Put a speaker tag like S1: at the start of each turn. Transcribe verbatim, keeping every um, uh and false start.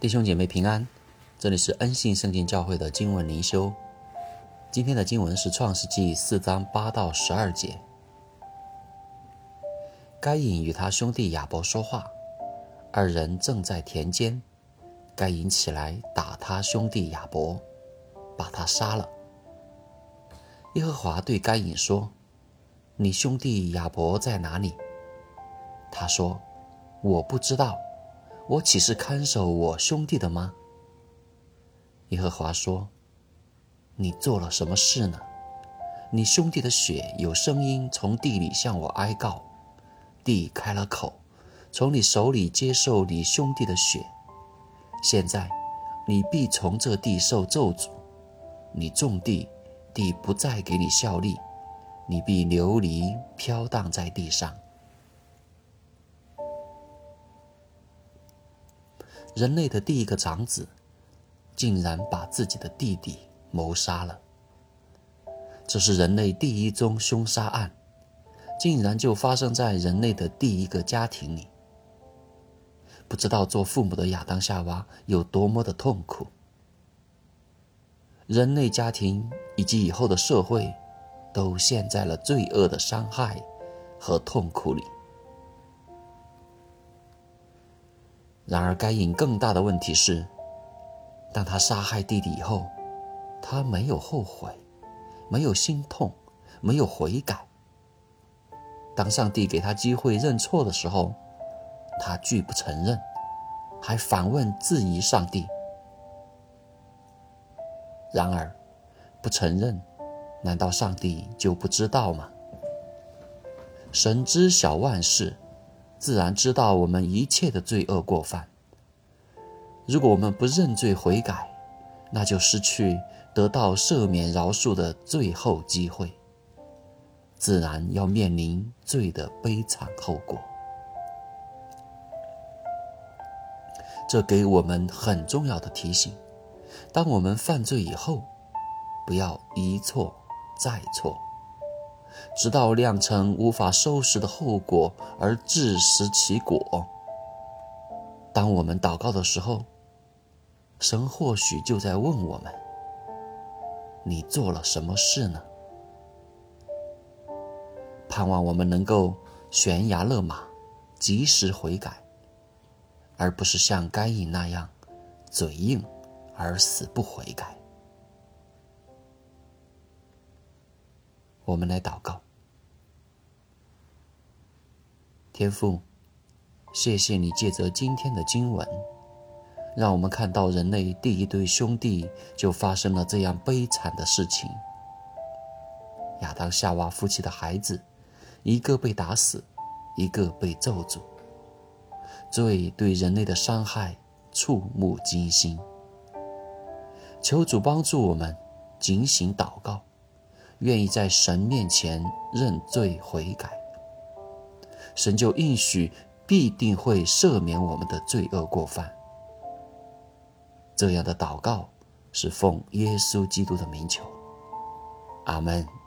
S1: 弟兄姐妹平安，这里是恩信圣经教会的经文灵修。今天的经文是创世纪四章八到十二节。该隐与他兄弟亚伯说话，二人正在田间。该隐起来打他兄弟亚伯，把他杀了。耶和华对该隐说：你兄弟亚伯在哪里？他说：我不知道，我岂是看守我兄弟的吗？耶和华说：你做了什么事呢？你兄弟的血有声音从地里向我哀告，地开了口，从你手里接受你兄弟的血。现在你必从这地受咒诅，你种地，地不再给你效力，你必流离飘荡在地上。人类的第一个长子竟然把自己的弟弟谋杀了，这是人类第一宗凶杀案，竟然就发生在人类的第一个家庭里。不知道做父母的亚当夏娃有多么的痛苦。人类家庭以及以后的社会都陷在了罪恶的伤害和痛苦里。然而该隐更大的问题是，当他杀害弟弟以后，他没有后悔，没有心痛，没有悔改。当上帝给他机会认错的时候，他拒不承认，还反问质疑上帝。然而不承认，难道上帝就不知道吗？神知晓万事，自然知道我们一切的罪恶过犯。如果我们不认罪悔改，那就失去得到赦免饶恕的最后机会，自然要面临罪的悲惨后果。这给我们很重要的提醒，当我们犯罪以后，不要一错再错，直到酿成无法收拾的后果而自食其果。当我们祷告的时候，神或许就在问我们，你做了什么事呢？盼望我们能够悬崖勒马，及时悔改，而不是像该隐那样嘴硬而死不悔改。我们来祷告。天父，谢谢你借着今天的经文，让我们看到人类第一对兄弟就发生了这样悲惨的事情。亚当夏娃夫妻的孩子，一个被打死，一个被咒诅。罪对人类的伤害触目惊心。求主帮助我们警醒祷告，愿意在神面前认罪悔改，神就应许必定会赦免我们的罪恶过犯。这样的祷告是奉耶稣基督的名求，阿们。